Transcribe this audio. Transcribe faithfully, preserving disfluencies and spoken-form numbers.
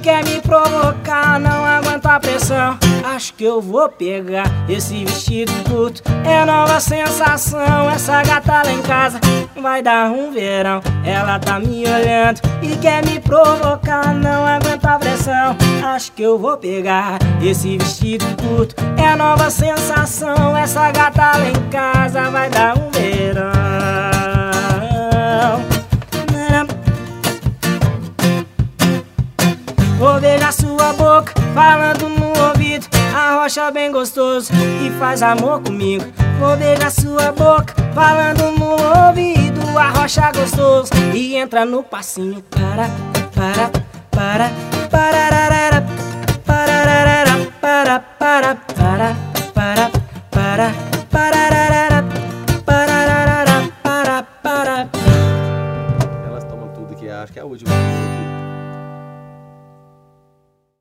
quer me provocar, não aguento a pressão. Acho que eu vou pegar esse vestido curto, é nova sensação. Essa gata lá em casa vai dar um verão. Ela tá me olhando e quer me provocar, não aguento a pressão. Acho que eu vou pegar esse vestido curto, é nova sensação. Essa gata lá em casa vai dar um verão. Vou beijar sua boca, falando no ouvido, arrocha bem gostoso e faz amor comigo. Vou beijar sua boca, falando no ouvido, arrocha gostoso e entra no passinho. Para, para, para, pararara, pararara, para, para, para, para, para, pararara, pararara, para, para. Elas tomam tudo que acho que é a última.